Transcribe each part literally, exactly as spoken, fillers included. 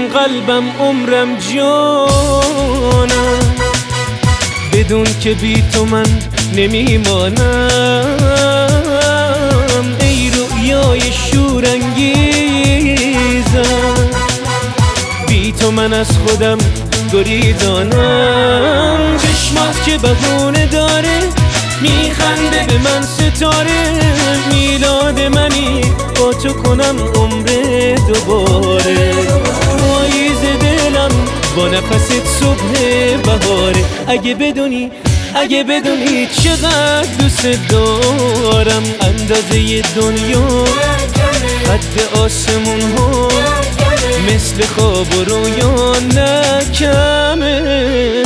بدون قلبم عمرم جانم، بدون که بی تو من نمیمانم. ای رویای شورانگیزم، بی تو من از خودم گریزانم. چشمات که بهونه داره میخنده به من ستاره، میلاد منی با تو کنم عمر دوباره. پاییز دلم با نفست صبح بهاره. اگه بدونی اگه بدونی چقدر دوست دارم، اندازه دنیا قد آسمون ها مثل خواب و رویا نکمه.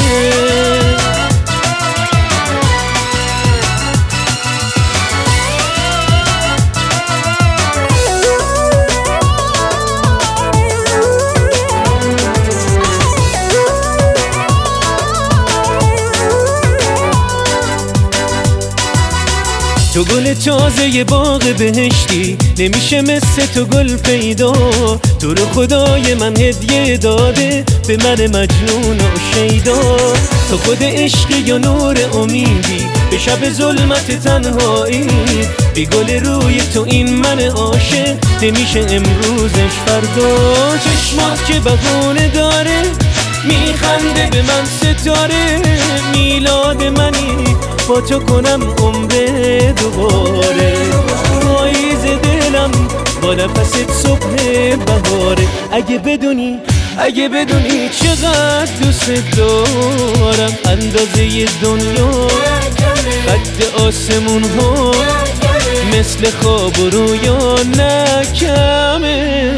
تو گل تازه باغ بهشتی، نمیشه مثل تو گل پیدا. تو رو خدای من هدیه داده به من مجنون و شیدا. تو خود عشقی یا نور امیدی به شب ظلمت تنهایی. بی گل روی تو این من عاشق نمیشه امروزش فردا. چشمات که بهونه داره میخنده به من ستاره، میلاد منی با تو کنم عمر دوباره. پاییز دلم با نفست صبح بهاره. اگه بدونی اگه بدونی چقدر دوست دارم، اندازه دنیا قد آسمون ها مثل خواب و رویا نکمه.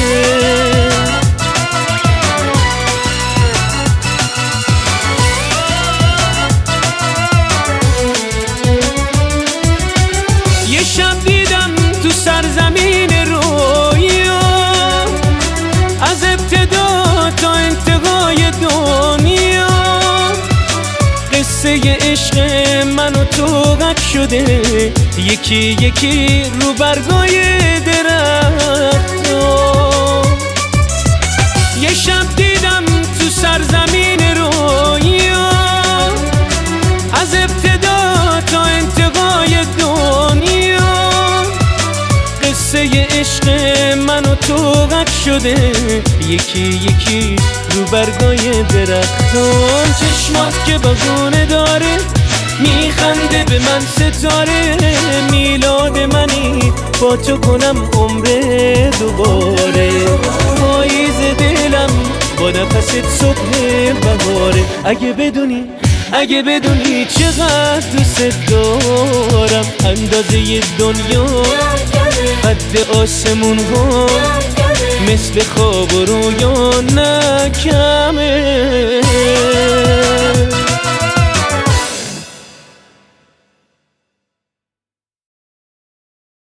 شب دیدم تو سرزمین رویا، از ابتدا تا انتهای دنیا. قصه عشق من و تو قد شده یکی یکی رو برگای درخت‌ها. یه شب دیدم تو سرزمین رویا، از ابتدا تا انتهای دنیا. قصه عشق من و تو قد شده یکی یکی رو برگای درختان. چشمات که بهونه داره میخنده به من ستاره، میلاد منی با تو کنم عمر دوباره. پاییز دلم با نفست صبح بهاره. اگه بدونی اگه بدونی چقدر دوست دارم، اندازه دنیا قد آسمون ها مثل خواب و رویا نکمه.